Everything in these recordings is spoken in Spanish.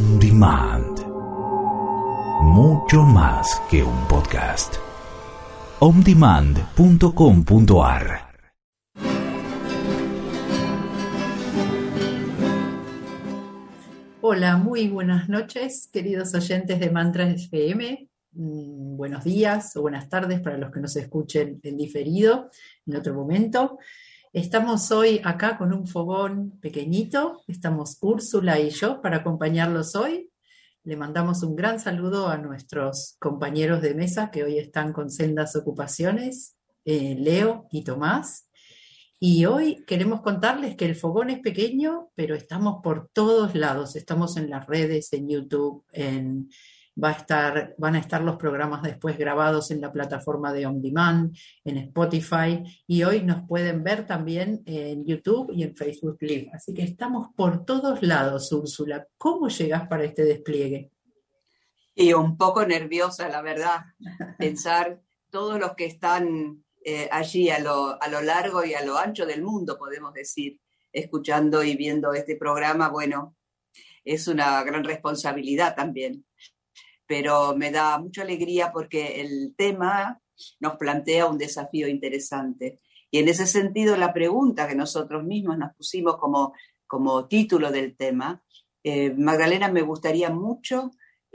On Demand. Mucho más que un podcast. ondemand.com.ar. Hola, muy buenas noches, queridos oyentes de Mantras FM. Buenos días o buenas tardes para los que nos escuchen en diferido en otro momento. Estamos hoy acá con un fogón pequeñito. Estamos Úrsula y yo para acompañarlos hoy. Le mandamos un gran saludo a nuestros compañeros de mesa que hoy están con sendas ocupaciones, Leo y Tomás. Y hoy queremos contarles que el fogón es pequeño, pero estamos por todos lados. Estamos en las redes, en YouTube, van a estar los programas después grabados en la plataforma de On Demand, en Spotify, y hoy nos pueden ver también en YouTube y en Facebook Live. Así que estamos por todos lados, Úrsula. ¿Cómo llegás para este despliegue? Y un poco nerviosa, la verdad, pensar todos los que están allí a lo largo y a lo ancho del mundo, podemos decir, escuchando y viendo este programa. Bueno, es una gran responsabilidad también, pero me da mucha alegría porque el tema nos plantea un desafío interesante. Y en ese sentido, la pregunta que nosotros mismos nos pusimos como título del tema, Magdalena, me gustaría mucho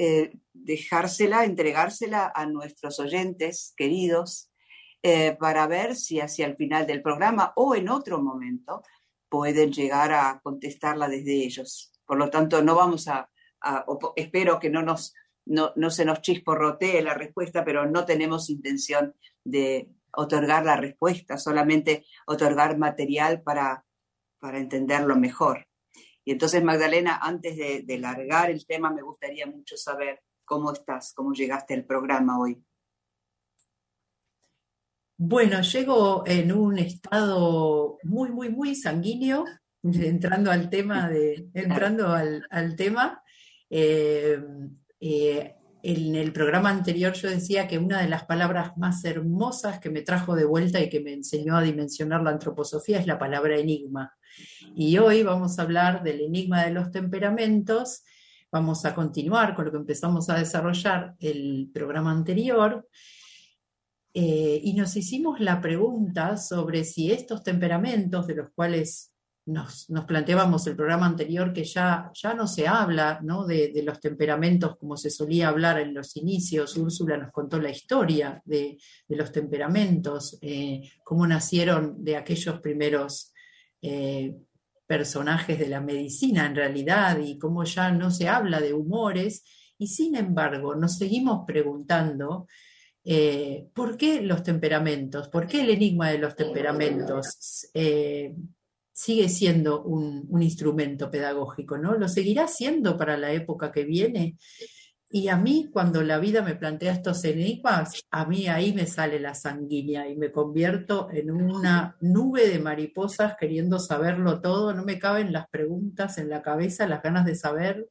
entregársela a nuestros oyentes queridos, para ver si hacia el final del programa o en otro momento pueden llegar a contestarla desde ellos. Por lo tanto, no vamos espero que no se nos chisporrotee la respuesta, pero no tenemos intención de otorgar la respuesta, solamente otorgar material para entenderlo mejor. Y entonces, Magdalena, antes de largar el tema, me gustaría mucho saber cómo estás, cómo llegaste al programa hoy. Bueno, llego en un estado muy, muy, muy sanguíneo, entrando al tema. En el programa anterior yo decía que una de las palabras más hermosas que me trajo de vuelta y que me enseñó a dimensionar la antroposofía es la palabra enigma. Y hoy vamos a hablar del enigma de los temperamentos. Vamos a continuar con lo que empezamos a desarrollar el programa anterior. Y nos hicimos la pregunta sobre si estos temperamentos de los cuales nos planteábamos el programa anterior, que ya no se habla, ¿no?, de los temperamentos como se solía hablar en los inicios. Úrsula nos contó la historia de los temperamentos, cómo nacieron de aquellos primeros personajes de la medicina en realidad, y cómo ya no se habla de humores, y sin embargo nos seguimos preguntando ¿por qué los temperamentos? ¿Por qué el enigma de los temperamentos sigue siendo un instrumento pedagógico, ¿no? ¿Lo seguirá siendo para la época que viene? Y a mí, cuando la vida me plantea estos enigmas, a mí ahí me sale la sanguínea y me convierto en una nube de mariposas queriendo saberlo todo. No me caben las preguntas en la cabeza, las ganas de saber.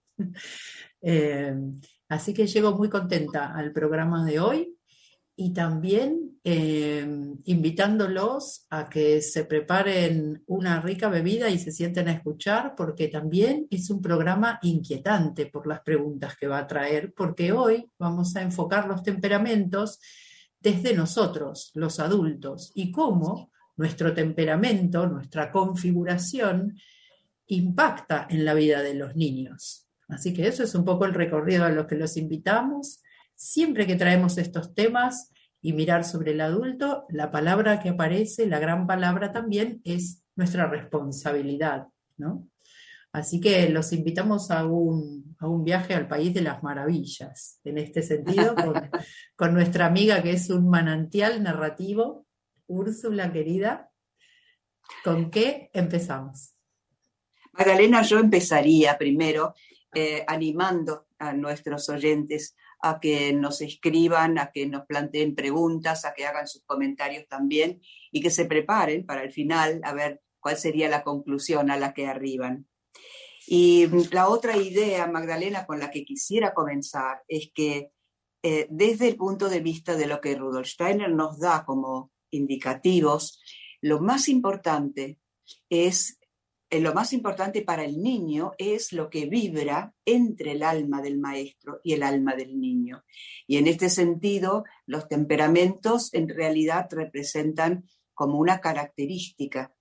Así que llego muy contenta al programa de hoy. Y también invitándolos a que se preparen una rica bebida y se sienten a escuchar, porque también es un programa inquietante por las preguntas que va a traer, porque hoy vamos a enfocar los temperamentos desde nosotros, los adultos, y cómo nuestro temperamento, nuestra configuración, impacta en la vida de los niños. Así que eso es un poco el recorrido a lo que los invitamos. Siempre que traemos estos temas y mirar sobre el adulto, la palabra que aparece, la gran palabra también, es nuestra responsabilidad, ¿no? Así que los invitamos a un viaje al país de las maravillas, en este sentido, con nuestra amiga que es un manantial narrativo. Úrsula, querida, ¿con qué empezamos? Magdalena, yo empezaría primero animando a nuestros oyentes a que nos escriban, a que nos planteen preguntas, a que hagan sus comentarios también y que se preparen para el final a ver cuál sería la conclusión a la que arriban. Y la otra idea, Magdalena, con la que quisiera comenzar es que desde el punto de vista de lo que Rudolf Steiner nos da como indicativos, lo más importante es lo más importante para el niño es lo que vibra entre el alma del maestro y el alma del niño. Y en este sentido, los temperamentos en realidad representan como una característica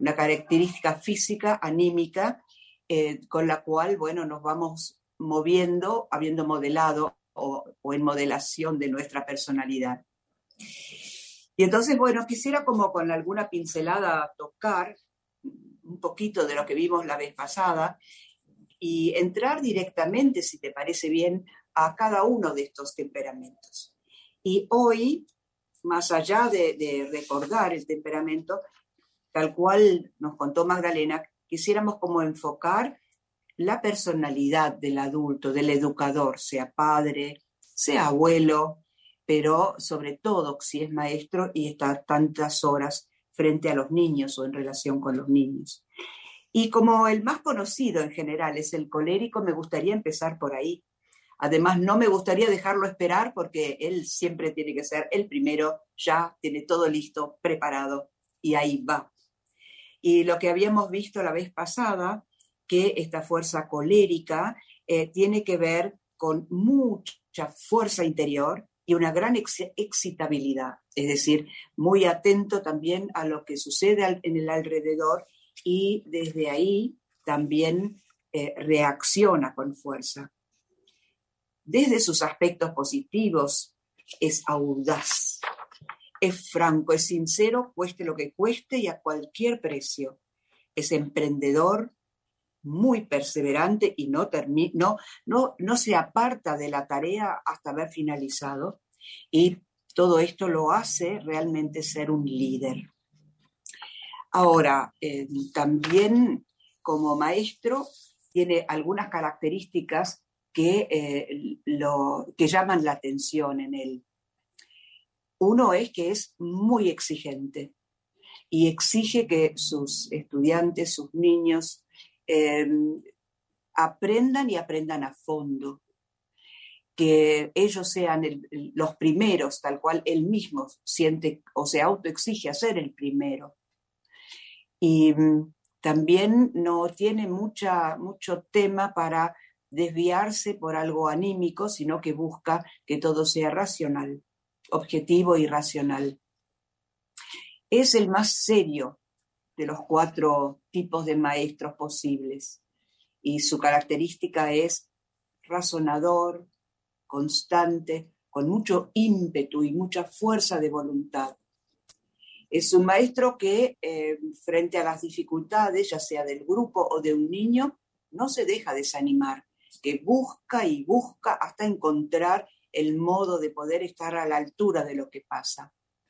física, anímica, con la cual, bueno, nos vamos moviendo, habiendo modelado o en modelación de nuestra personalidad. Y entonces, bueno, quisiera como con alguna pincelada tocar un poquito de lo que vimos la vez pasada y entrar directamente, si te parece bien, a cada uno de estos temperamentos. Y hoy, más allá de recordar el temperamento, tal cual nos contó Magdalena, quisiéramos como enfocar la personalidad del adulto, del educador, sea padre, sea abuelo, pero sobre todo si es maestro y está tantas horas frente a los niños o en relación con los niños. Y como el más conocido en general es el colérico, me gustaría empezar por ahí. Además, no me gustaría dejarlo esperar porque él siempre tiene que ser el primero, ya tiene todo listo, preparado, y ahí va. Y lo que habíamos visto la vez pasada, que esta fuerza colérica tiene que ver con mucha fuerza interior y una gran excitabilidad, es decir, muy atento también a lo que sucede en el alrededor y desde ahí también reacciona con fuerza. Desde sus aspectos positivos es audaz, es franco, es sincero, cueste lo que cueste y a cualquier precio. Es emprendedor, muy perseverante y no se aparta de la tarea hasta haber finalizado, y todo esto lo hace realmente ser un líder. Ahora, también como maestro tiene algunas características que llaman la atención en él. Uno es que es muy exigente y exige que sus estudiantes, sus niños, aprendan y aprendan a fondo, que ellos sean los primeros, tal cual él mismo siente o se autoexige a ser el primero. Y también no tiene mucho tema para desviarse por algo anímico, sino que busca que todo sea racional, objetivo y racional. Es el más serio de los 4 tipos de maestros posibles. Y su característica es razonador, constante, con mucho ímpetu y mucha fuerza de voluntad. Es un maestro que, frente a las dificultades, ya sea del grupo o de un niño, no se deja desanimar, que busca y busca hasta encontrar el modo de poder estar a la altura de lo que pasa.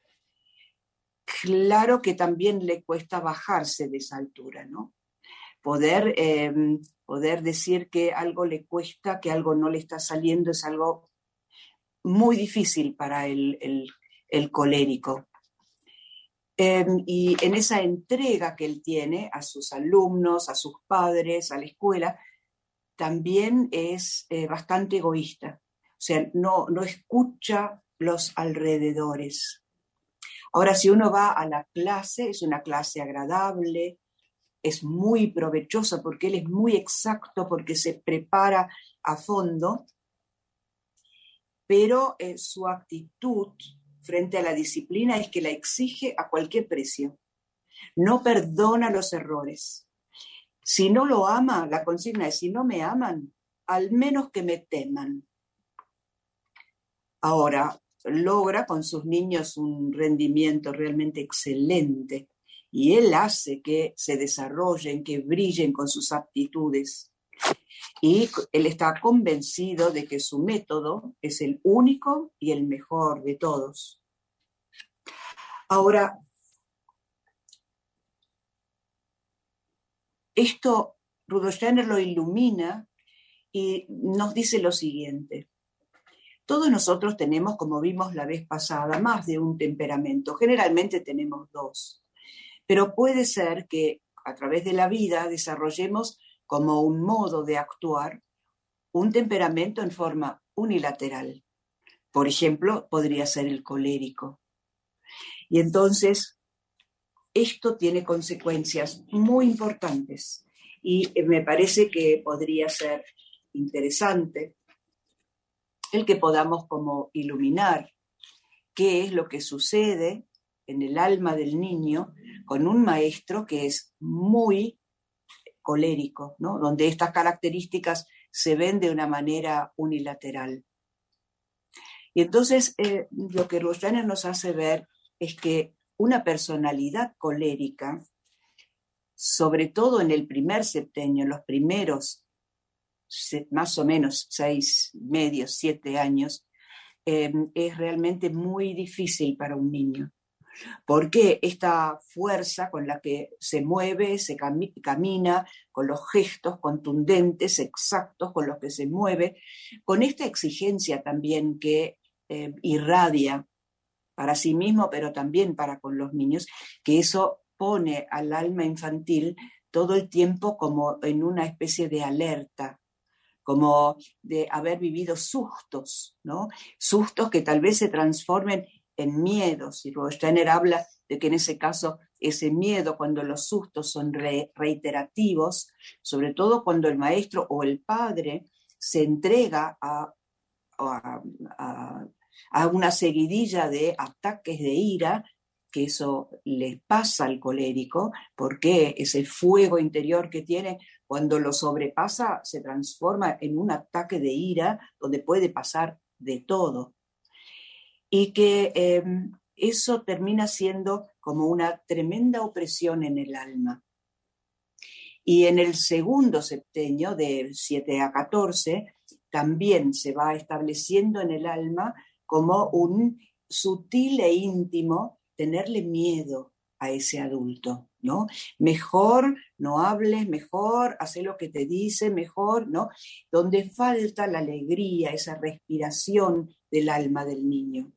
Claro que también le cuesta bajarse de esa altura, ¿no? Poder decir que algo le cuesta, que algo no le está saliendo, es algo muy difícil para el colérico. Y en esa entrega que él tiene a sus alumnos, a sus padres, a la escuela, también es bastante egoísta. O sea, no escucha los alrededores. Ahora, si uno va a la clase, es una clase agradable, es muy provechosa porque él es muy exacto, porque se prepara a fondo, pero su actitud frente a la disciplina es que la exige a cualquier precio. No perdona los errores. Si no lo ama, la consigna es: si no me aman, al menos que me teman. Ahora, logra con sus niños un rendimiento realmente excelente y él hace que se desarrollen, que brillen con sus aptitudes. Y él está convencido de que su método es el único y el mejor de todos. Ahora, esto Rudolf Steiner lo ilumina y nos dice lo siguiente. Todos nosotros tenemos, como vimos la vez pasada, más de un temperamento. Generalmente tenemos 2. Pero puede ser que a través de la vida desarrollemos como un modo de actuar un temperamento en forma unilateral. Por ejemplo, podría ser el colérico. Y entonces, esto tiene consecuencias muy importantes y me parece que podría ser interesante el que podamos como iluminar qué es lo que sucede en el alma del niño con un maestro que es muy colérico, ¿no? Donde estas características se ven de una manera unilateral. Y entonces lo que Ruth Steiner nos hace ver es que una personalidad colérica, sobre todo en el primer septenio, en los primeros más o menos 6, medio, 7 años, es realmente muy difícil para un niño. Porque esta fuerza con la que se mueve, se camina, con los gestos contundentes, exactos con los que se mueve, con esta exigencia también que irradia para sí mismo, pero también para con los niños, que eso pone al alma infantil todo el tiempo como en una especie de alerta, como de haber vivido sustos, ¿no? Sustos que tal vez se transformen en miedos. Y Steiner habla de que en ese caso ese miedo, cuando los sustos son reiterativos, sobre todo cuando el maestro o el padre se entrega a una seguidilla de ataques de ira, que eso le pasa al colérico, porque ese fuego interior que tiene, cuando lo sobrepasa, se transforma en un ataque de ira donde puede pasar de todo. Y que eso termina siendo como una tremenda opresión en el alma. Y en el segundo septenio, de 7 a 14, también se va estableciendo en el alma como un sutil e íntimo tenerle miedo a ese adulto, ¿no? Mejor no hables, mejor haz lo que te dice, mejor, ¿no? Donde falta la alegría, esa respiración del alma del niño.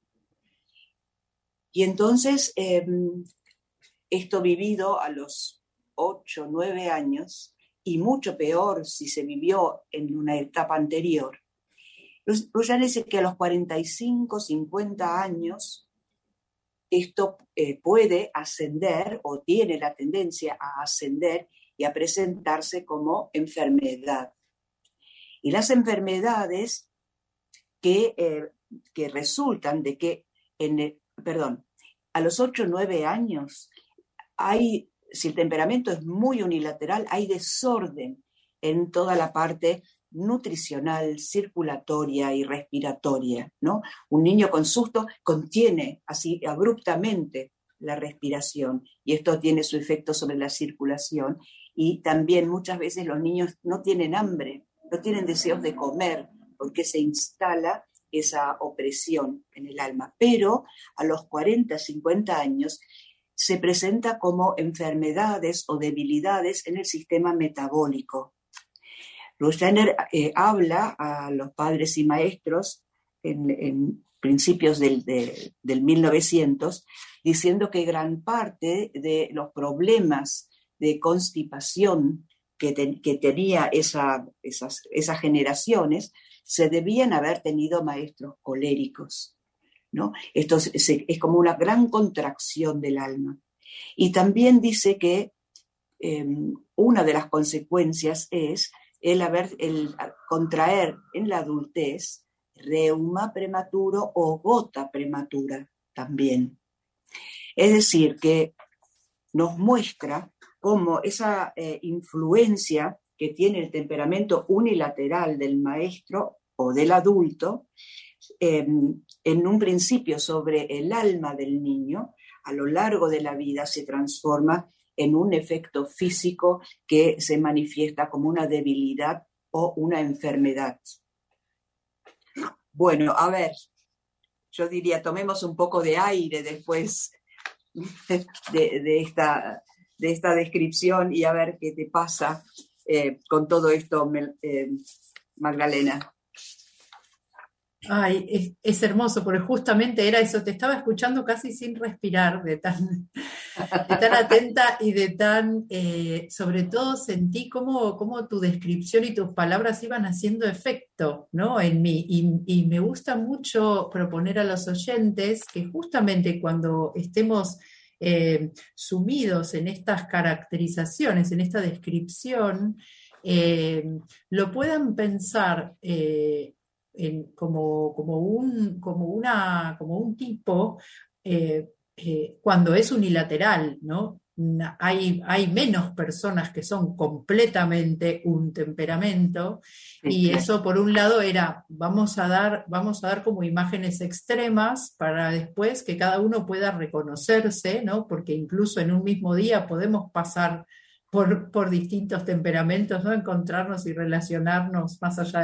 Y entonces, esto vivido a los 8, 9 años, y mucho peor si se vivió en una etapa anterior, Steiner dice que a los 45, 50 años, esto puede ascender o tiene la tendencia a ascender y a presentarse como enfermedad. Y las enfermedades que resultan de que, a los 8 o 9 años, si el temperamento es muy unilateral, hay desorden en toda la parte nutricional, circulatoria y respiratoria, ¿no? Un niño con susto contiene así abruptamente la respiración y esto tiene su efecto sobre la circulación y también muchas veces los niños no tienen hambre, no tienen deseos de comer porque se instala esa opresión en el alma, pero a los 40, 50 años se presenta como enfermedades o debilidades en el sistema metabólico. Steiner habla a los padres y maestros en principios del 1900, diciendo que gran parte de los problemas de constipación que tenía esas generaciones se debían haber tenido maestros coléricos, ¿no? Esto es como una gran contracción del alma. Y también dice que una de las consecuencias es el contraer en la adultez reuma prematuro o gota prematura también. Es decir, que nos muestra cómo esa influencia que tiene el temperamento unilateral del maestro o del adulto, en un principio sobre el alma del niño, a lo largo de la vida se transforma en un efecto físico que se manifiesta como una debilidad o una enfermedad. Bueno, a ver, yo diría, tomemos un poco de aire después de esta descripción y a ver qué te pasa con todo esto, Magdalena. Ay, es hermoso, porque justamente era eso, te estaba escuchando casi sin respirar, de tan atenta y de tan, sobre todo sentí cómo tu descripción y tus palabras iban haciendo efecto, ¿no? En mí, y me gusta mucho proponer a los oyentes que justamente cuando estemos sumidos en estas caracterizaciones, en esta descripción, lo puedan pensar como un tipo cuando es unilateral, ¿no? Hay menos personas que son completamente un temperamento, y claro. eso por un lado era, vamos a dar como imágenes extremas para después que cada uno pueda reconocerse, ¿no? Porque incluso en un mismo día podemos pasar por distintos temperamentos, ¿no? Encontrarnos y relacionarnos más allá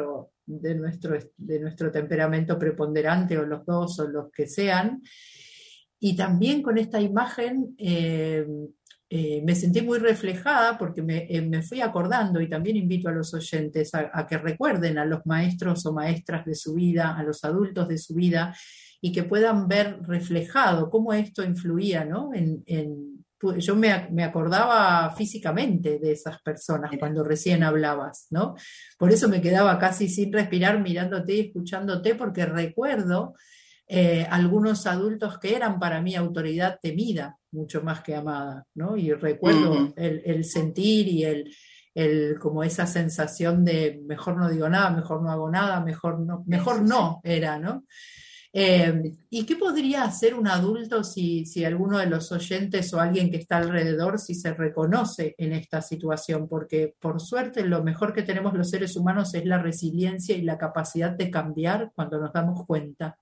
de nuestro temperamento preponderante, o los dos, o los que sean. Y también con esta imagen me sentí muy reflejada, porque me fui acordando, y también invito a los oyentes a que recuerden a los maestros o maestras de su vida, a los adultos de su vida, y que puedan ver reflejado cómo esto influía, ¿no? Yo me acordaba físicamente de esas personas cuando recién hablabas, ¿no? Por eso me quedaba casi sin respirar mirándote y escuchándote, porque recuerdo algunos adultos que eran para mí autoridad temida, mucho más que amada, ¿no? Y recuerdo el sentir y como esa sensación de mejor no digo nada, mejor no hago nada, mejor no era, ¿no? ¿Y qué podría hacer un adulto si alguno de los oyentes o alguien que está alrededor, si se reconoce en esta situación? Porque por suerte lo mejor que tenemos los seres humanos es la resiliencia y la capacidad de cambiar cuando nos damos cuenta.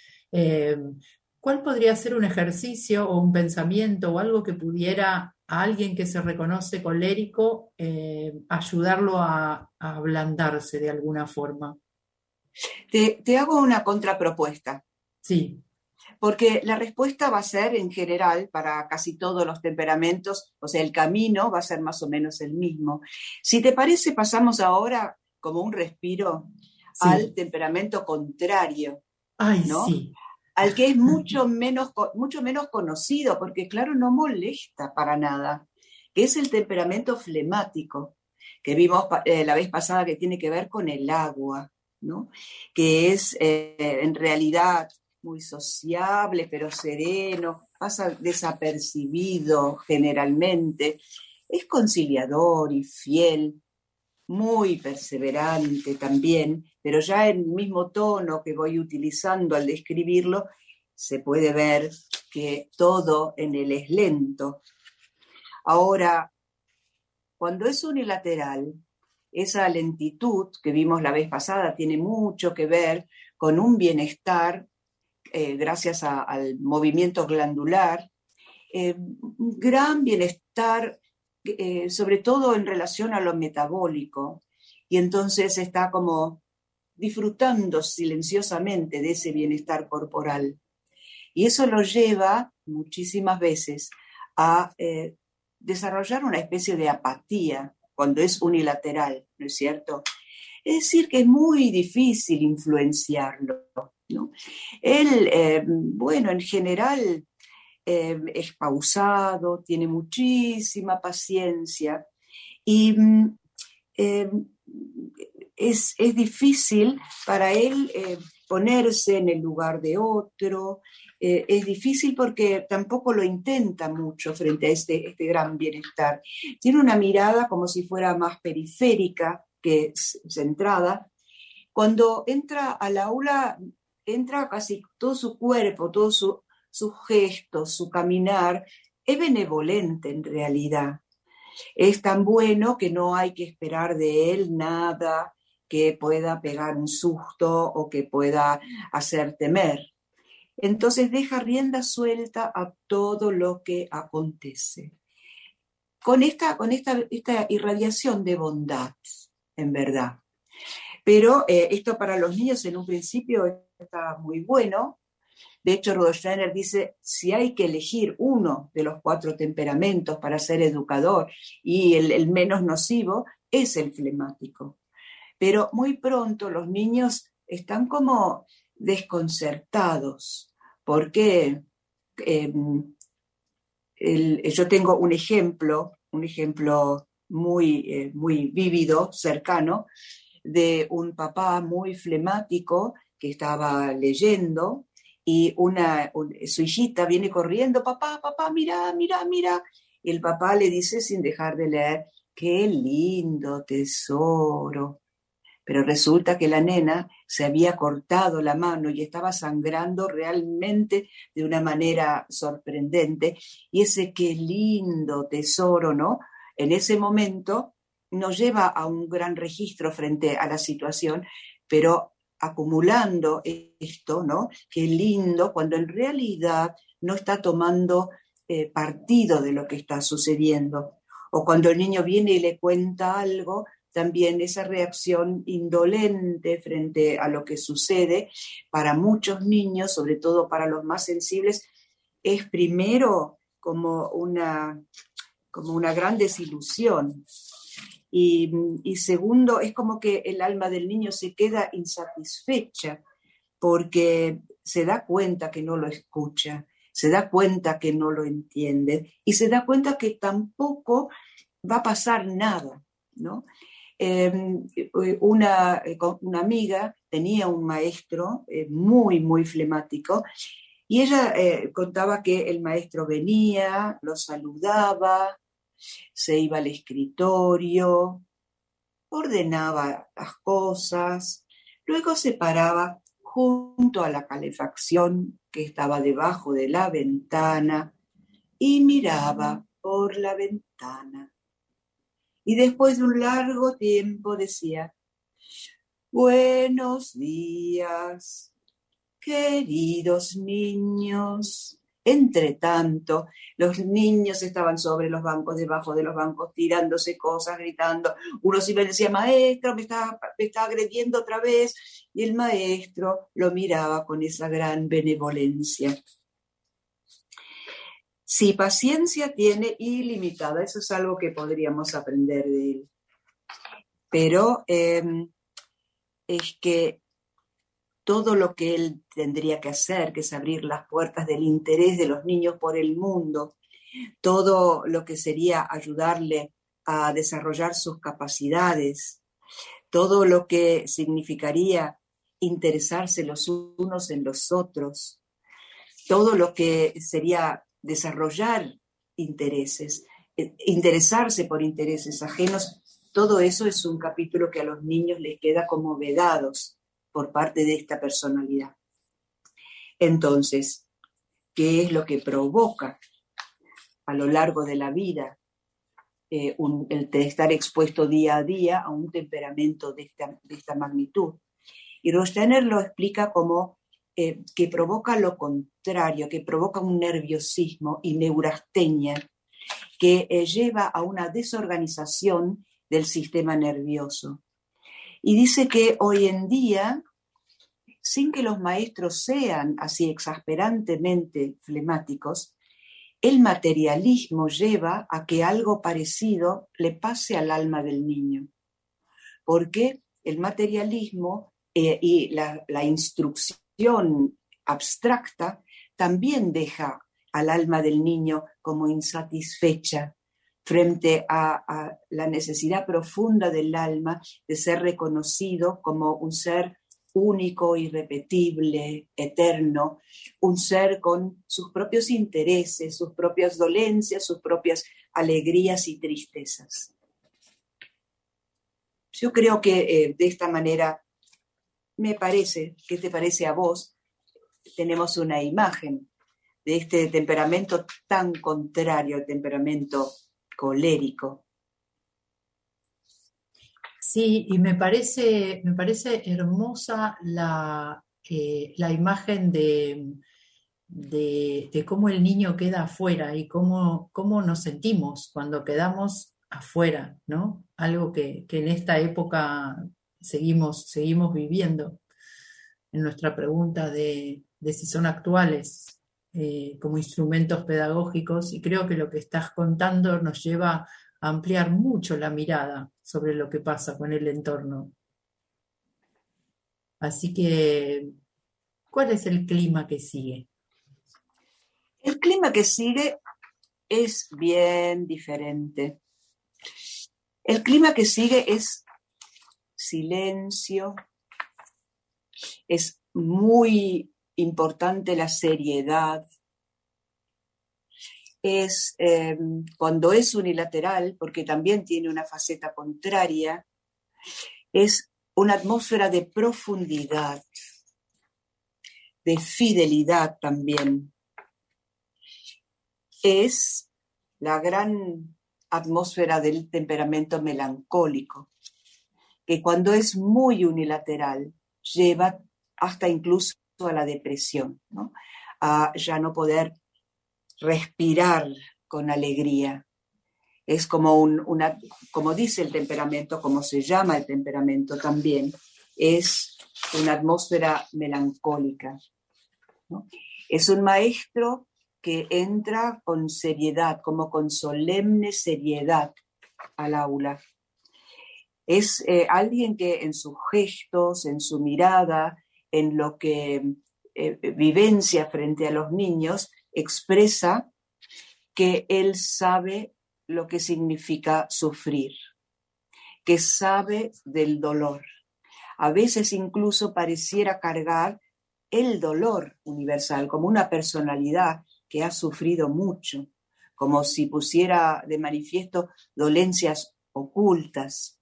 ¿Cuál podría ser un ejercicio o un pensamiento o algo que pudiera a alguien que se reconoce colérico ayudarlo a ablandarse de alguna forma? Te hago una contrapropuesta. Sí. Porque la respuesta va a ser en general para casi todos los temperamentos, o sea, el camino va a ser más o menos el mismo. Si te parece, pasamos ahora como un respiro al temperamento contrario. Ay, ¿no? sí. Al que es mucho menos conocido, porque claro, no molesta para nada, que es el temperamento flemático, que vimos la vez pasada, que tiene que ver con el agua, ¿no? Que es en realidad muy sociable, pero sereno, pasa desapercibido generalmente, es conciliador y fiel, muy perseverante también, pero ya en el mismo tono que voy utilizando al describirlo, se puede ver que todo en él es lento. Ahora, cuando es unilateral, esa lentitud que vimos la vez pasada tiene mucho que ver con un bienestar gracias al movimiento glandular, un gran bienestar, sobre todo en relación a lo metabólico, y entonces está como disfrutando silenciosamente de ese bienestar corporal. Y eso lo lleva muchísimas veces a desarrollar una especie de apatía cuando es unilateral, ¿no es cierto? Es decir, que es muy difícil influenciarlo, ¿no? Él, bueno, en general es pausado, tiene muchísima paciencia y es difícil para él ponerse en el lugar de otro, es difícil porque tampoco lo intenta mucho frente a este gran bienestar. Tiene una mirada como si fuera más periférica que centrada. Cuando entra al aula, entra casi todo su cuerpo, todo sus gestos, su caminar, es benevolente en realidad. Es tan bueno que no hay que esperar de él nada que pueda pegar un susto o que pueda hacer temer. Entonces deja rienda suelta a todo lo que acontece. Con esta irradiación de bondad, en verdad. Pero esto para los niños en un principio está muy bueno. De hecho, Rudolf Steiner dice, si hay que elegir uno de los 4 temperamentos para ser educador y el menos nocivo, es el flemático. Pero muy pronto los niños están como desconcertados, porque yo tengo un ejemplo muy, muy vívido, cercano, de un papá muy flemático que estaba leyendo y su hijita viene corriendo, papá, papá, mira, mira, mira. Y el papá le dice sin dejar de leer, qué lindo tesoro. Pero resulta que la nena se había cortado la mano y estaba sangrando realmente de una manera sorprendente. Y ese qué lindo tesoro, ¿no? En ese momento nos lleva a un gran registro frente a la situación, pero acumulando esto, ¿no? Qué lindo, cuando en realidad no está tomando partido de lo que está sucediendo. O cuando el niño viene y le cuenta algo, también esa reacción indolente frente a lo que sucede para muchos niños, sobre todo para los más sensibles, es primero como una gran desilusión. Y segundo, es como que el alma del niño se queda insatisfecha porque se da cuenta que no lo escucha, se da cuenta que no lo entiende y se da cuenta que tampoco va a pasar nada, ¿no? Una amiga tenía un maestro muy, muy flemático y ella contaba que el maestro venía, lo saludaba, se iba al escritorio, ordenaba las cosas, luego se paraba junto a la calefacción que estaba debajo de la ventana y miraba por la ventana. Y después de un largo tiempo decía, buenos días, queridos niños. Entre tanto, los niños estaban sobre los bancos, debajo de los bancos, tirándose cosas, gritando. Uno sí me decía, maestro, me está agrediendo otra vez. Y el maestro lo miraba con esa gran benevolencia. Si paciencia tiene ilimitada, eso es algo que podríamos aprender de él. Pero es que todo lo que él tendría que hacer, que es abrir las puertas del interés de los niños por el mundo, todo lo que sería ayudarle a desarrollar sus capacidades, todo lo que significaría interesarse los unos en los otros, todo lo que sería desarrollar intereses, interesarse por intereses ajenos, todo eso es un capítulo que a los niños les queda como vedados por parte de esta personalidad. Entonces, ¿qué es lo que provoca a lo largo de la vida el de estar expuesto día a día a un temperamento de esta magnitud? Y Rosteiner lo explica como que provoca lo contrario, que provoca un nerviosismo y neurastenia que lleva a una desorganización del sistema nervioso. Y dice que hoy en día, sin que los maestros sean así exasperantemente flemáticos, el materialismo lleva a que algo parecido le pase al alma del niño. Porque el materialismo y la instrucción abstracta también deja al alma del niño como insatisfecha frente a la necesidad profunda del alma de ser reconocido como un ser único, irrepetible, eterno, un ser con sus propios intereses, sus propias dolencias, sus propias alegrías y tristezas. Yo creo que de esta manera, me parece, ¿qué te parece a vos? Tenemos una imagen de este temperamento tan contrario al temperamento colérico. Sí, y me parece hermosa la imagen de cómo el niño queda afuera y cómo nos sentimos cuando quedamos afuera, ¿no? Algo que en esta época seguimos viviendo. En nuestra pregunta de si son actuales como instrumentos pedagógicos, y creo que lo que estás contando nos lleva a ampliar mucho la mirada sobre lo que pasa con el entorno. Así que, ¿cuál es el clima que sigue? El clima que sigue es bien diferente. El clima que sigue es silencio, es muy importante la seriedad. Es cuando es unilateral, porque también tiene una faceta contraria, es una atmósfera de profundidad, de fidelidad también. Es la gran atmósfera del temperamento melancólico, que cuando es muy unilateral lleva hasta incluso a la depresión, ¿no? A ya no poder respirar con alegría. Es como como dice el temperamento, como se llama el temperamento también, es una atmósfera melancólica, ¿no? Es un maestro que entra con seriedad, como con solemne seriedad al aula. Es alguien que en sus gestos, en su mirada, en lo que vivencia frente a los niños, expresa que él sabe lo que significa sufrir, que sabe del dolor. A veces incluso pareciera cargar el dolor universal como una personalidad que ha sufrido mucho, como si pusiera de manifiesto dolencias ocultas.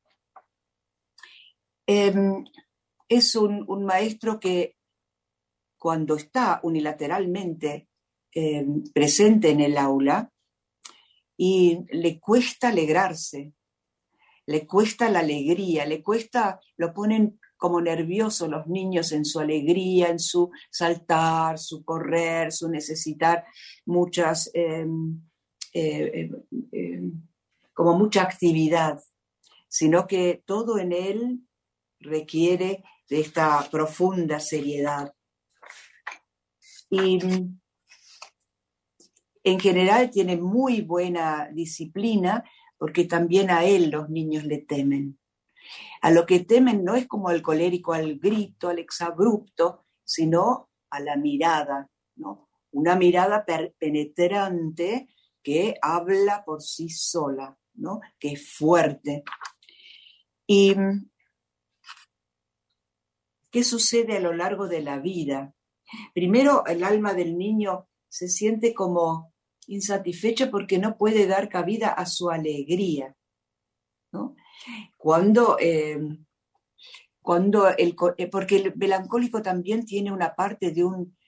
Es un maestro que cuando está unilateralmente presente en el aula y le cuesta alegrarse, le cuesta la alegría, lo ponen como nerviosos los niños en su alegría, en su saltar, su correr, su necesitar como mucha actividad, sino que todo en él requiere de esta profunda seriedad. Y en general tiene muy buena disciplina, porque también a él los niños le temen. A lo que temen no es como el colérico al grito, al exabrupto, sino a la mirada, ¿no? Una mirada penetrante que habla por sí sola, ¿no? Que es fuerte. ¿Y qué sucede a lo largo de la vida? Primero, el alma del niño se siente como insatisfecha porque no puede dar cabida a su alegría, ¿no? Porque el melancólico también tiene una parte de un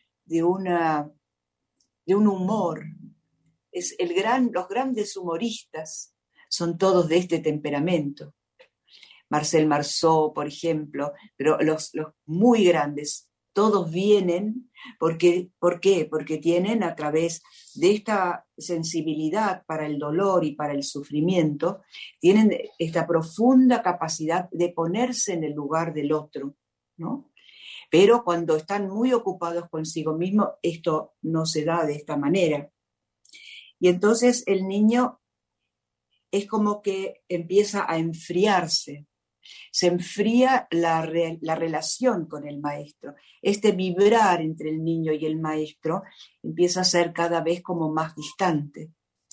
humor. Los grandes humoristas son todos de este temperamento. Marcel Marceau, por ejemplo, pero los muy grandes, todos vienen ¿por qué? Porque tienen a través de esta sensibilidad para el dolor y para el sufrimiento, tienen esta profunda capacidad de ponerse en el lugar del otro, ¿no? Pero cuando están muy ocupados consigo mismos, esto no se da de esta manera. Y entonces el niño es como que empieza a enfriarse. Se enfría la relación con el maestro. Este vibrar entre el niño y el maestro empieza a ser cada vez como más distante.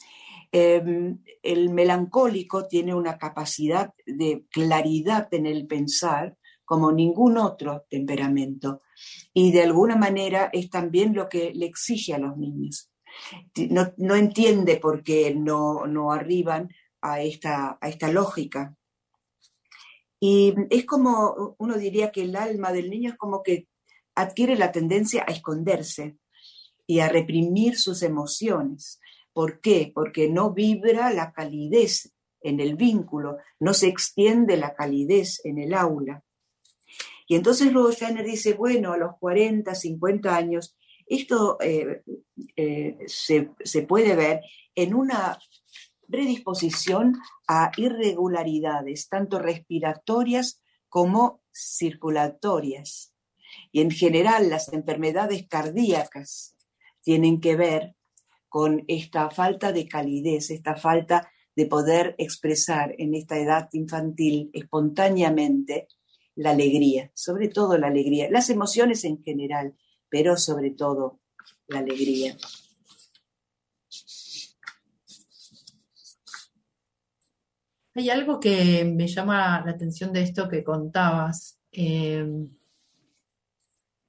El melancólico tiene una capacidad de claridad en el pensar como ningún otro temperamento, y de alguna manera es también lo que le exige a los niños. No entiende por qué no arriban a esta lógica. Y es como, uno diría que el alma del niño es como que adquiere la tendencia a esconderse y a reprimir sus emociones. ¿Por qué? Porque no vibra la calidez en el vínculo, no se extiende la calidez en el aula. Y entonces luego Steiner dice, bueno, a los 40, 50 años, esto se puede ver en una predisposición a irregularidades, tanto respiratorias como circulatorias. Y en general las enfermedades cardíacas tienen que ver con esta falta de calidez, esta falta de poder expresar en esta edad infantil espontáneamente la alegría, sobre todo la alegría, las emociones en general, pero sobre todo la alegría. Hay algo que me llama la atención de esto que contabas, y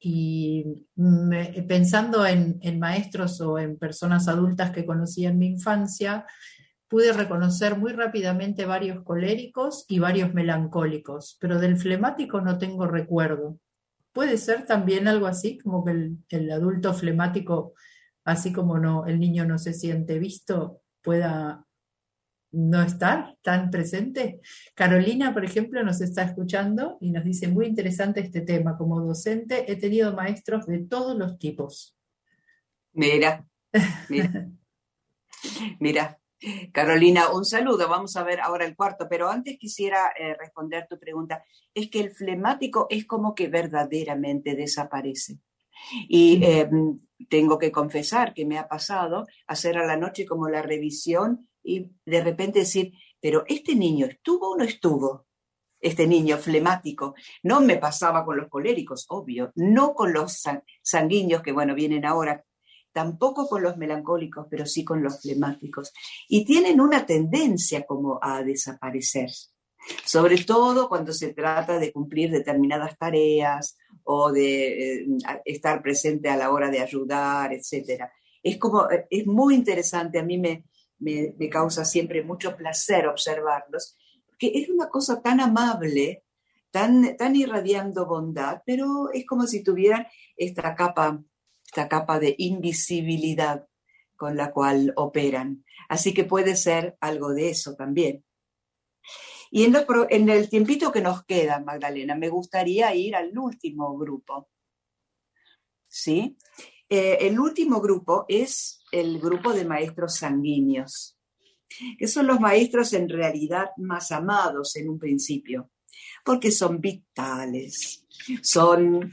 y pensando en maestros o en personas adultas que conocí en mi infancia, pude reconocer muy rápidamente varios coléricos y varios melancólicos, pero del flemático no tengo recuerdo. Puede ser también algo así, como que el adulto flemático, así como el niño no se siente visto, pueda no estar tan presente. Carolina, por ejemplo, nos está escuchando y nos dice, muy interesante este tema. Como docente he tenido maestros de todos los tipos. Mira, mira, mira. Carolina, un saludo. Vamos a ver ahora el cuarto, pero antes quisiera responder tu pregunta. Es que el flemático es como que verdaderamente desaparece. Y tengo que confesar que me ha pasado hacer a la noche como la revisión y de repente decir, pero ¿este niño estuvo o no estuvo? Este niño flemático. No me pasaba con los coléricos, obvio, no con los sanguíneos que, bueno, vienen ahora, tampoco con los melancólicos, pero sí con los flemáticos. Y tienen una tendencia como a desaparecer, sobre todo cuando se trata de cumplir determinadas tareas o de estar presente a la hora de ayudar, etc. Es muy interesante, a mí me causa siempre mucho placer observarlos, porque es una cosa tan amable, tan irradiando bondad, pero es como si tuvieran esta capa de invisibilidad con la cual operan. Así que puede ser algo de eso también. Y en el tiempito que nos queda, Magdalena, me gustaría ir al último grupo. ¿Sí? El último grupo es el grupo de maestros sanguíneos, que son los maestros en realidad más amados en un principio, porque son vitales, son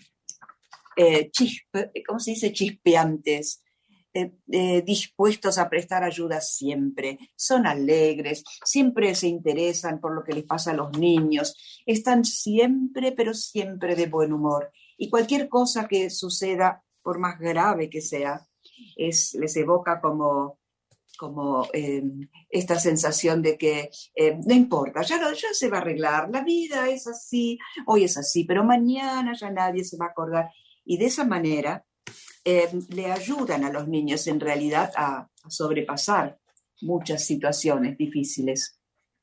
¿cómo se dice? Chispeantes, dispuestos a prestar ayuda siempre, son alegres, siempre se interesan por lo que les pasa a los niños, están siempre, pero siempre de buen humor. Y cualquier cosa que suceda, por más grave que sea, les evoca como esta sensación de que no importa, ya se va a arreglar, la vida es así, hoy es así, pero mañana ya nadie se va a acordar. Y de esa manera le ayudan a los niños en realidad a sobrepasar muchas situaciones difíciles.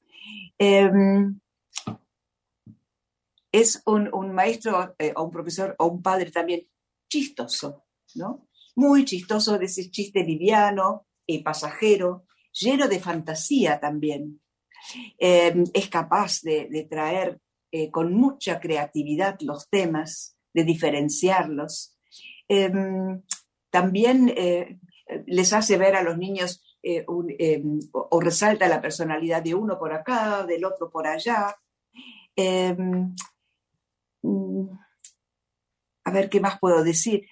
Es un maestro o un profesor o un padre también chistoso, ¿no? Muy chistoso, de ese chiste liviano y pasajero, lleno de fantasía también. Es capaz de traer con mucha creatividad los temas, de diferenciarlos. También les hace ver a los niños o resalta la personalidad de uno por acá, del otro por allá. A ver, ¿qué más puedo decir?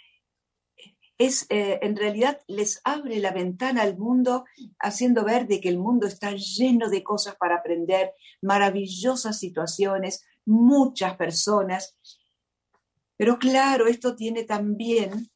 En realidad les abre la ventana al mundo, haciendo ver de que el mundo está lleno de cosas para aprender, maravillosas situaciones, muchas personas. Pero claro, esto tiene también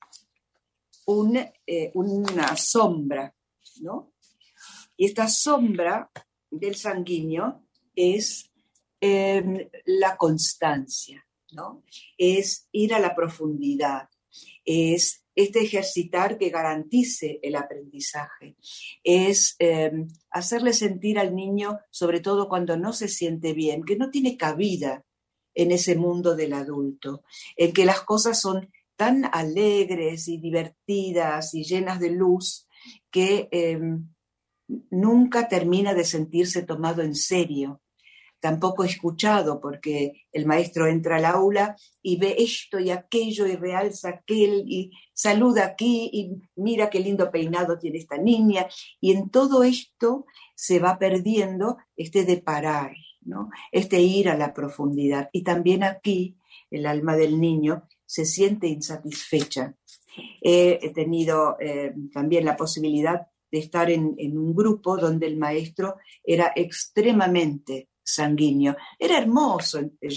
una sombra, ¿no? Y esta sombra del sanguíneo es la constancia, ¿no? Es ir a la profundidad, es ejercitar que garantice el aprendizaje, es hacerle sentir al niño, sobre todo cuando no se siente bien, que no tiene cabida en ese mundo del adulto, en que las cosas son tan alegres y divertidas y llenas de luz que nunca termina de sentirse tomado en serio, tampoco escuchado, porque el maestro entra al aula y ve esto y aquello y realza aquel y saluda aquí y mira qué lindo peinado tiene esta niña, y en todo esto se va perdiendo de parar, ¿no? Ir a la profundidad. Y también aquí el alma del niño se siente insatisfecha. He tenido también la posibilidad de estar en un grupo donde el maestro era extremadamente sanguíneo. Era hermoso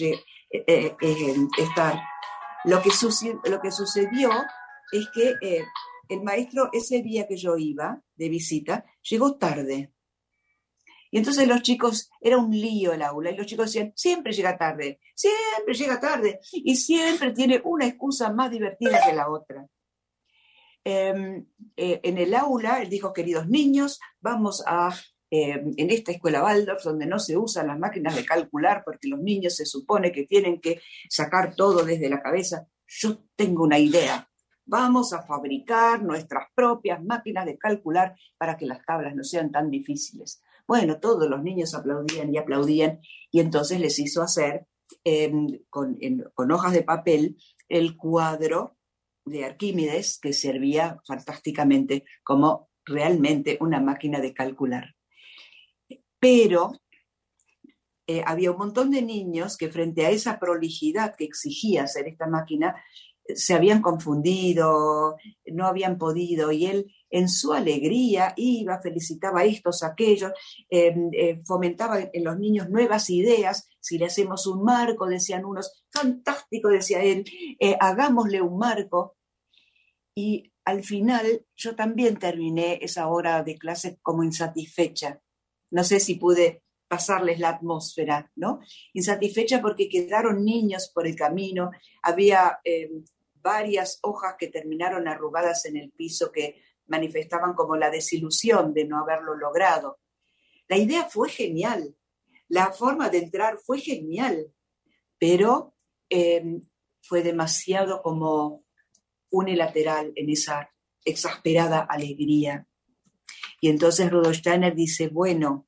estar. Lo que sucedió es que el maestro, ese día que yo iba de visita, llegó tarde. Y entonces los chicos, era un lío el aula, y los chicos decían, siempre llega tarde, y siempre tiene una excusa más divertida que la otra. En el aula, él dijo, queridos niños, vamos en esta escuela Waldorf, donde no se usan las máquinas de calcular, porque los niños se supone que tienen que sacar todo desde la cabeza. Yo tengo una idea. Vamos a fabricar nuestras propias máquinas de calcular para que las tablas no sean tan difíciles. Bueno, todos los niños aplaudían, y entonces les hizo hacer con hojas de papel el cuadro de Arquímedes, que servía fantásticamente como realmente una máquina de calcular. Pero había un montón de niños que frente a esa prolijidad que exigía hacer esta máquina, se habían confundido, no habían podido, y él en su alegría iba, felicitaba a estos, a aquellos, fomentaba en los niños nuevas ideas. Si le hacemos un marco, decían unos, fantástico, decía él, hagámosle un marco. Y al final yo también terminé esa hora de clase como insatisfecha. No sé si pude pasarles la atmósfera, ¿no? Insatisfecha porque quedaron niños por el camino, había varias hojas que terminaron arrugadas en el piso que manifestaban como la desilusión de no haberlo logrado. La idea fue genial, la forma de entrar fue genial, pero fue demasiado como unilateral en esa exasperada alegría. Y entonces Rudolf Steiner dice, bueno,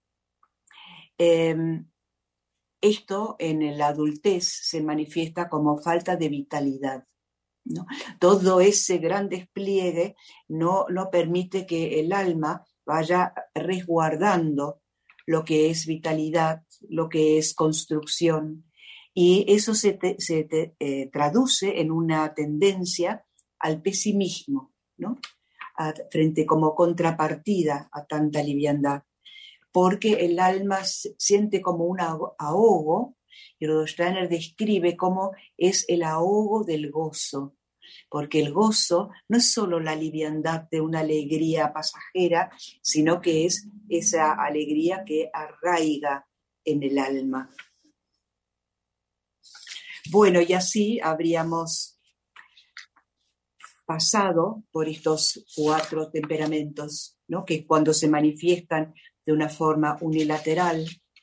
esto en la adultez se manifiesta como falta de vitalidad, ¿no? Todo ese gran despliegue no permite que el alma vaya resguardando lo que es vitalidad, lo que es construcción, y eso se traduce en una tendencia al pesimismo, ¿no? Frente como contrapartida a tanta liviandad, porque el alma siente como un ahogo, y Rudolf Steiner describe cómo es el ahogo del gozo, porque el gozo no es solo la liviandad de una alegría pasajera, sino que es esa alegría que arraiga en el alma. Bueno, y así habríamos pasado por estos 4 temperamentos, ¿no? Que cuando se manifiestan de una forma unilateral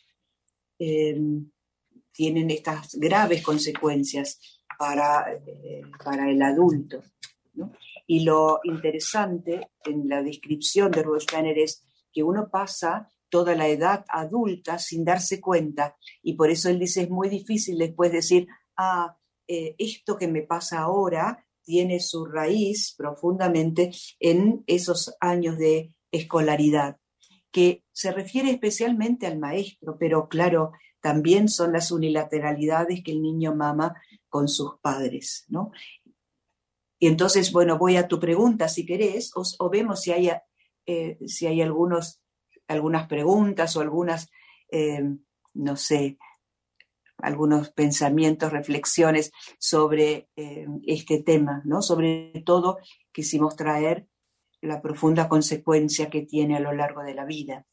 tienen estas graves consecuencias para el adulto, ¿no? Y lo interesante en la descripción de Rudolf Steiner es que uno pasa toda la edad adulta sin darse cuenta, y por eso él dice, es muy difícil después decir, esto que me pasa ahora tiene su raíz profundamente en esos años de escolaridad, que se refiere especialmente al maestro, pero claro, también son las unilateralidades que el niño mama con sus padres, ¿no? Y entonces, bueno, voy a tu pregunta, si querés, o vemos si hay algunas preguntas o algunas, no sé, algunos pensamientos, reflexiones sobre este tema, ¿no? Sobre todo quisimos traer la profunda consecuencia que tiene a lo largo de la vida.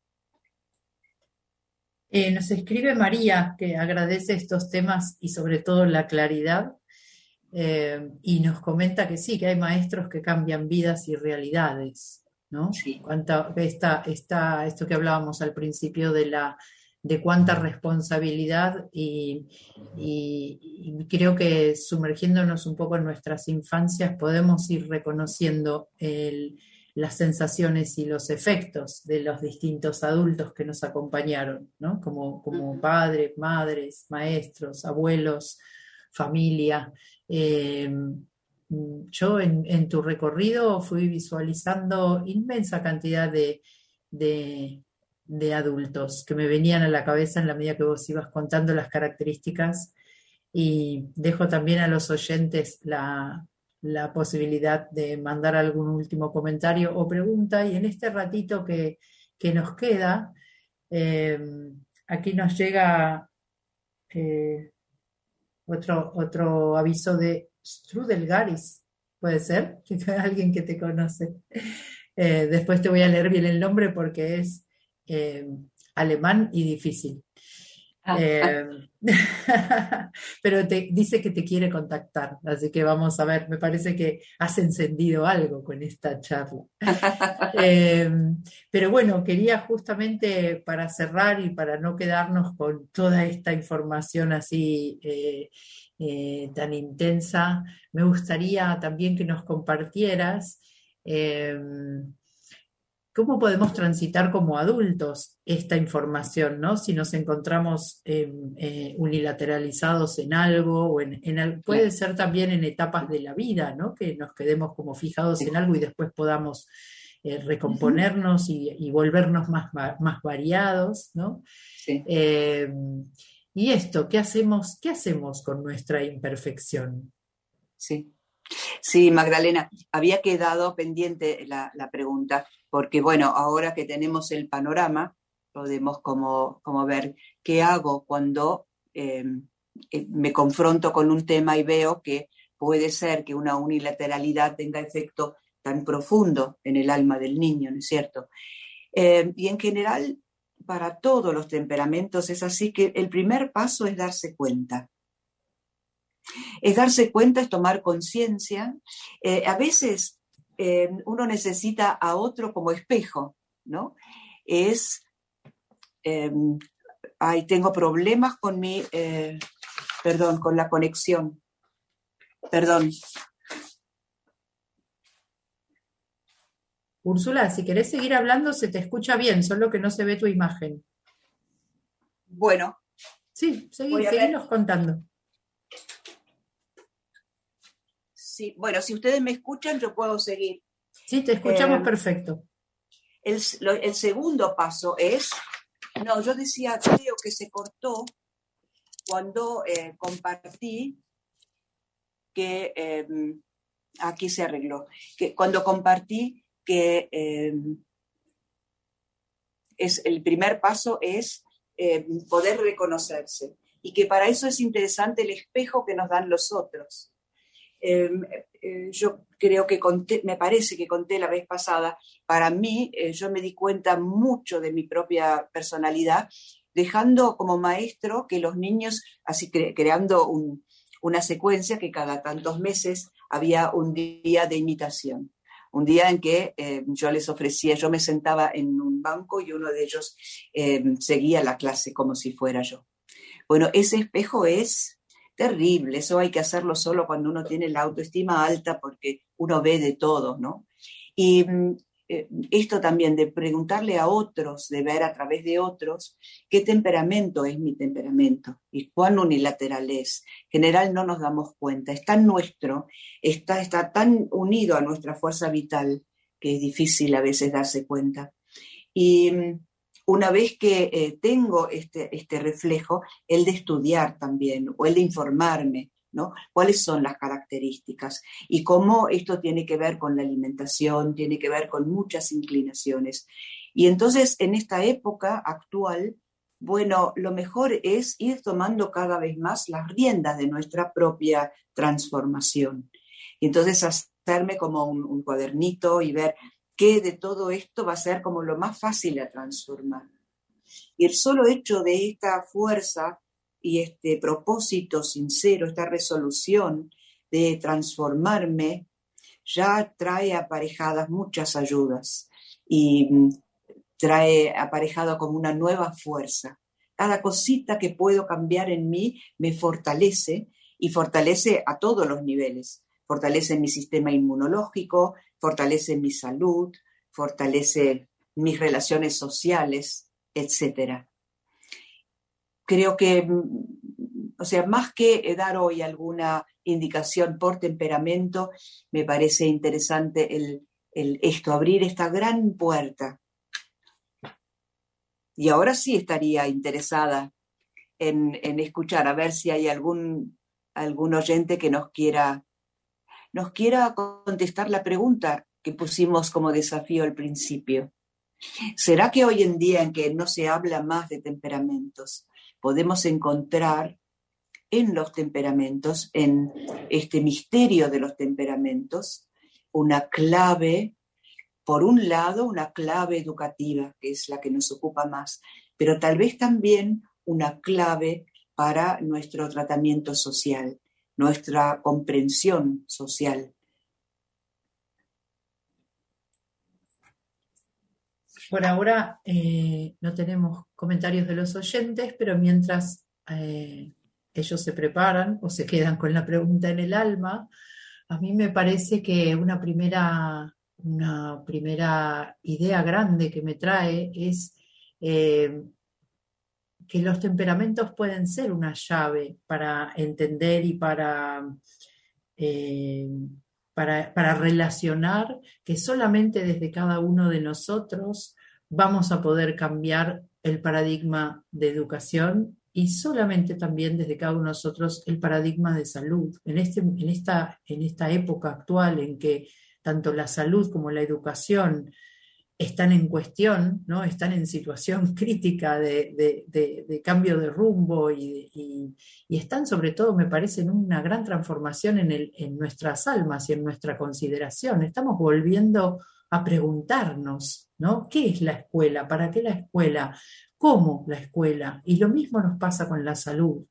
Nos escribe María, que agradece estos temas y sobre todo la claridad, y nos comenta que sí, que hay maestros que cambian vidas y realidades, ¿no? Sí. Esto que hablábamos al principio de cuánta responsabilidad, y creo que sumergiéndonos un poco en nuestras infancias podemos ir reconociendo las sensaciones y los efectos de los distintos adultos que nos acompañaron, ¿no? Como padres, madres, maestros, abuelos, familia. Yo en tu recorrido fui visualizando inmensa cantidad de adultos que me venían a la cabeza en la medida que vos ibas contando las características, y dejo también a los oyentes la posibilidad de mandar algún último comentario o pregunta, y en este ratito que nos queda, aquí nos llega otro aviso de Strudel Garis, puede ser, alguien que te conoce. Después te voy a leer bien el nombre porque es alemán y difícil. Pero dice que te quiere contactar, así que vamos a ver, me parece que has encendido algo con esta charla. Pero bueno, quería justamente para cerrar y para no quedarnos con toda esta información así tan intensa, me gustaría también que nos compartieras cómo podemos transitar como adultos esta información, ¿no? Si nos encontramos unilateralizados en algo, o puede ser también en etapas de la vida, ¿no? Que nos quedemos como fijados en algo y después podamos recomponernos y volvernos más variados, ¿no? Sí. Y esto, ¿qué hacemos con nuestra imperfección? Sí. Sí, Magdalena, había quedado pendiente la pregunta, porque bueno, ahora que tenemos el panorama, podemos como ver qué hago cuando me confronto con un tema y veo que puede ser que una unilateralidad tenga efecto tan profundo en el alma del niño, ¿no es cierto? Y en general, para todos los temperamentos es así que el primer paso es darse cuenta. Es darse cuenta, es tomar conciencia. A veces uno necesita a otro como espejo, ¿no? Tengo problemas con con la conexión. Perdón. Úrsula, si querés seguir hablando, se te escucha bien, solo que no se ve tu imagen. Bueno. Sí, seguinos contando. Sí, bueno, si ustedes me escuchan, yo puedo seguir. Sí, te escuchamos perfecto. El segundo paso es, yo decía, creo que se cortó cuando compartí que, aquí se arregló, que cuando compartí que el primer paso es poder reconocerse y que para eso es interesante el espejo que nos dan los otros. Yo creo que me parece que conté la vez pasada, para mí yo me di cuenta mucho de mi propia personalidad, dejando como maestro que los niños, así creando una secuencia que cada tantos meses había un día de imitación. Un día en que yo les ofrecía, yo me sentaba en un banco y uno de ellos seguía la clase como si fuera yo. Bueno, ese espejo es terrible, eso hay que hacerlo solo cuando uno tiene la autoestima alta porque uno ve de todo, ¿no? Y esto también de preguntarle a otros, de ver a través de otros, qué temperamento es mi temperamento y cuán unilateral es. En general no nos damos cuenta, es tan nuestro, está tan unido a nuestra fuerza vital que es difícil a veces darse cuenta. Y una vez que tengo este reflejo, el de estudiar también, o el de informarme, ¿no? ¿Cuáles son las características? Y cómo esto tiene que ver con la alimentación, tiene que ver con muchas inclinaciones. Y entonces, en esta época actual, bueno, lo mejor es ir tomando cada vez más las riendas de nuestra propia transformación. Y entonces hacerme como un cuadernito y ver qué de todo esto va a ser como lo más fácil a transformar. Y el solo hecho de esta fuerza y este propósito sincero, esta resolución de transformarme, ya trae aparejadas muchas ayudas y trae aparejado como una nueva fuerza. Cada cosita que puedo cambiar en mí me fortalece y fortalece a todos los niveles. Fortalece mi sistema inmunológico, fortalece mi salud, fortalece mis relaciones sociales, etc. Creo que, más que dar hoy alguna indicación por temperamento, me parece interesante abrir esta gran puerta. Y ahora sí estaría interesada en escuchar, a ver si hay algún oyente que nos quiera contestar la pregunta que pusimos como desafío al principio. ¿Será que hoy en día en que no se habla más de temperamentos, podemos encontrar en los temperamentos, en este misterio de los temperamentos, una clave, por un lado, una clave educativa, que es la que nos ocupa más, pero tal vez también una clave para nuestro tratamiento social, nuestra comprensión social. Por ahora no tenemos comentarios de los oyentes, pero mientras ellos se preparan o se quedan con la pregunta en el alma, a mí me parece que una primera idea grande que me trae es que los temperamentos pueden ser una llave para entender y para relacionar, que solamente desde cada uno de nosotros vamos a poder cambiar el paradigma de educación y solamente también desde cada uno de nosotros el paradigma de salud. En esta época actual en que tanto la salud como la educación están en cuestión, ¿no? Están en situación crítica de cambio de rumbo y están sobre todo, me parece, en una gran transformación en nuestras almas y en nuestra consideración. Estamos volviendo a preguntarnos, ¿no? ¿Qué es la escuela? ¿Para qué la escuela? ¿Cómo la escuela? Y lo mismo nos pasa con la salud.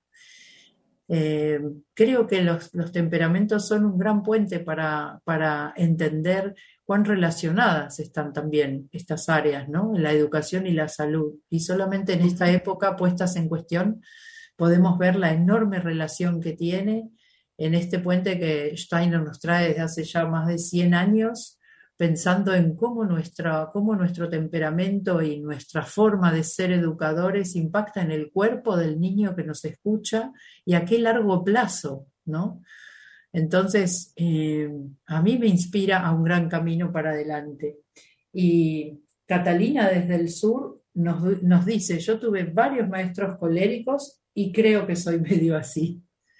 Creo que los temperamentos son un gran puente para entender cuán relacionadas están también estas áreas, ¿no? La educación y la salud. Y solamente en esta época puestas en cuestión podemos ver la enorme relación que tiene en este puente que Steiner nos trae desde hace ya más de 100 años, pensando en cómo nuestro temperamento y nuestra forma de ser educadores impacta en el cuerpo del niño que nos escucha y a qué largo plazo, ¿no? Entonces, a mí me inspira a un gran camino para adelante. Y Catalina desde el sur nos dice, yo tuve varios maestros coléricos y creo que soy medio así.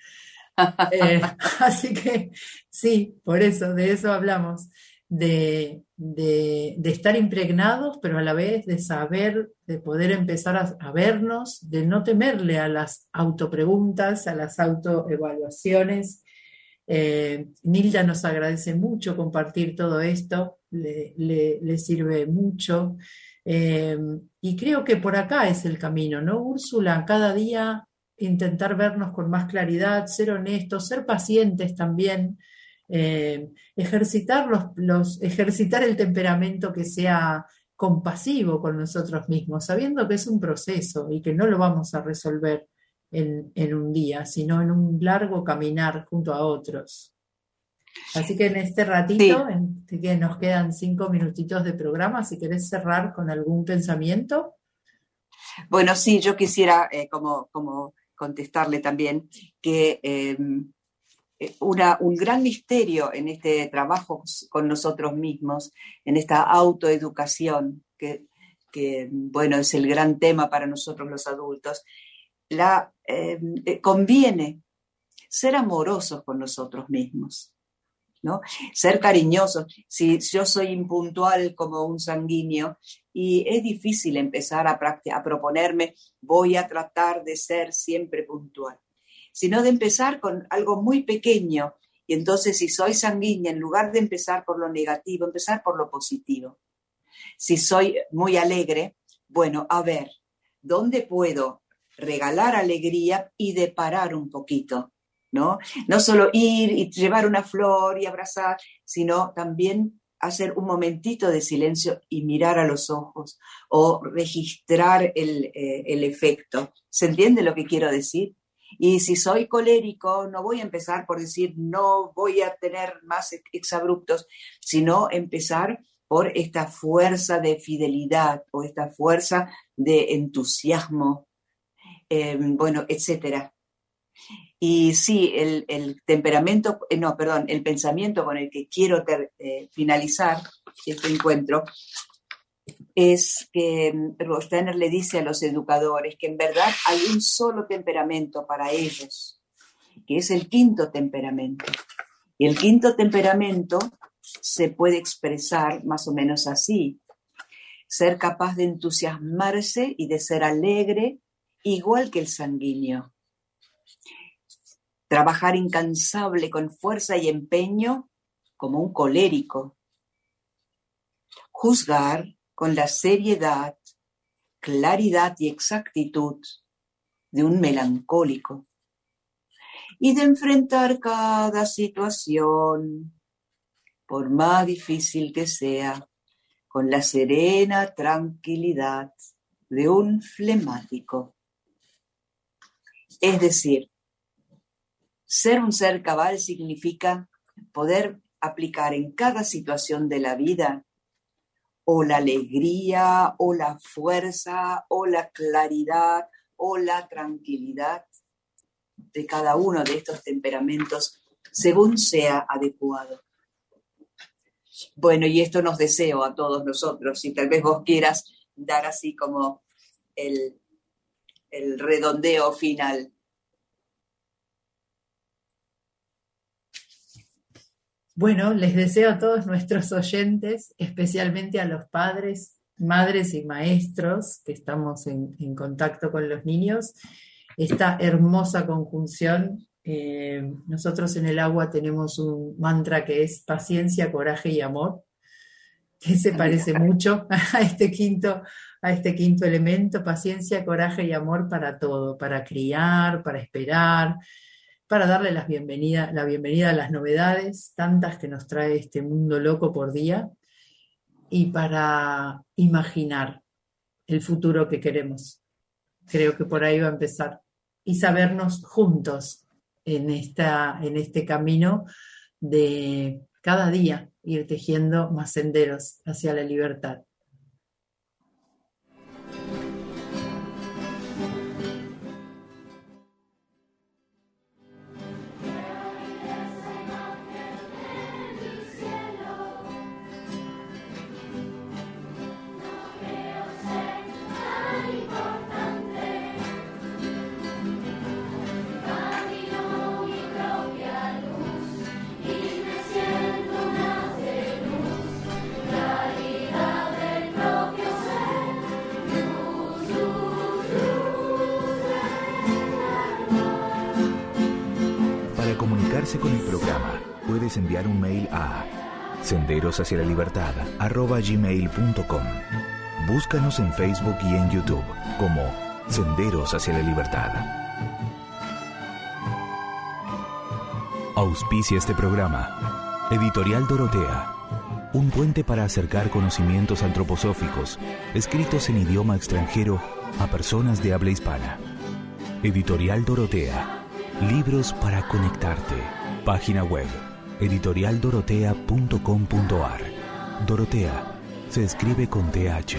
Así que sí, por eso, de eso hablamos. De estar impregnados, pero a la vez de saber, de poder empezar a vernos, de no temerle a las autopreguntas, a las autoevaluaciones. Nilda nos agradece mucho compartir todo esto, le sirve mucho. Y creo que por acá es el camino, ¿no, Úrsula? Cada día intentar vernos con más claridad, ser honestos, ser pacientes también. Ejercitar ejercitar el temperamento que sea compasivo con nosotros mismos, sabiendo que es un proceso y que no lo vamos a resolver en un día, sino en un largo caminar junto a otros. Así que en este ratito, que nos quedan 5 minutitos de programa, si querés cerrar con algún pensamiento. Bueno, sí, yo quisiera como contestarle también que un gran misterio en este trabajo con nosotros mismos, en esta autoeducación, que bueno, es el gran tema para nosotros los adultos, conviene ser amorosos con nosotros mismos, ¿no? Ser cariñosos. Si yo soy impuntual como un sanguíneo y es difícil empezar a proponerme, voy a tratar de ser siempre puntual, sino de empezar con algo muy pequeño. Y entonces, si soy sanguínea, en lugar de empezar por lo negativo, empezar por lo positivo. Si soy muy alegre, bueno, a ver, ¿dónde puedo regalar alegría y deparar un poquito? ¿No? No solo ir y llevar una flor y abrazar, sino también hacer un momentito de silencio y mirar a los ojos o registrar el efecto. ¿Se entiende lo que quiero decir? Y si soy colérico, no voy a empezar por decir no voy a tener más exabruptos, sino empezar por esta fuerza de fidelidad o esta fuerza de entusiasmo, bueno, etcétera. Y sí, el pensamiento con el que quiero finalizar este encuentro es que Steiner le dice a los educadores que en verdad hay un solo temperamento para ellos, que es el quinto temperamento. Y el quinto temperamento se puede expresar más o menos así: ser capaz de entusiasmarse y de ser alegre, igual que el sanguíneo. Trabajar incansable con fuerza y empeño como un colérico. Juzgar con la seriedad, claridad y exactitud de un melancólico y de enfrentar cada situación, por más difícil que sea, con la serena tranquilidad de un flemático. Es decir, ser un ser cabal significa poder aplicar en cada situación de la vida o la alegría, o la fuerza, o la claridad, o la tranquilidad de cada uno de estos temperamentos según sea adecuado. Bueno, y esto nos deseo a todos nosotros, si tal vez vos quieras dar así como el redondeo final. Bueno, les deseo a todos nuestros oyentes, especialmente a los padres, madres y maestros que estamos en contacto con los niños, esta hermosa conjunción. Nosotros en el agua tenemos un mantra que es paciencia, coraje y amor, que se parece mucho a este quinto elemento, paciencia, coraje y amor para todo, para criar, para esperar, para darle la bienvenida a las novedades, tantas que nos trae este mundo loco por día, y para imaginar el futuro que queremos. Creo que por ahí va a empezar. Y sabernos juntos en este camino de cada día ir tejiendo más senderos hacia la libertad. Con el programa, puedes enviar un mail a senderoshacialalibertad@gmail.com. Búscanos en Facebook y en YouTube como Senderos hacia la Libertad. Auspicia este programa Editorial Dorotea, un puente para acercar conocimientos antroposóficos escritos en idioma extranjero a personas de habla hispana. Editorial Dorotea, libros para conectarte. Página web editorialdorotea.com.ar. Dorotea se escribe con TH.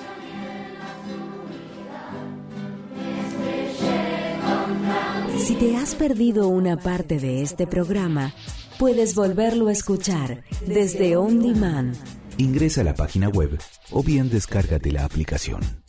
Si te has perdido una parte de este programa, puedes volverlo a escuchar desde On Demand. Ingresa a la página web o bien descárgate la aplicación.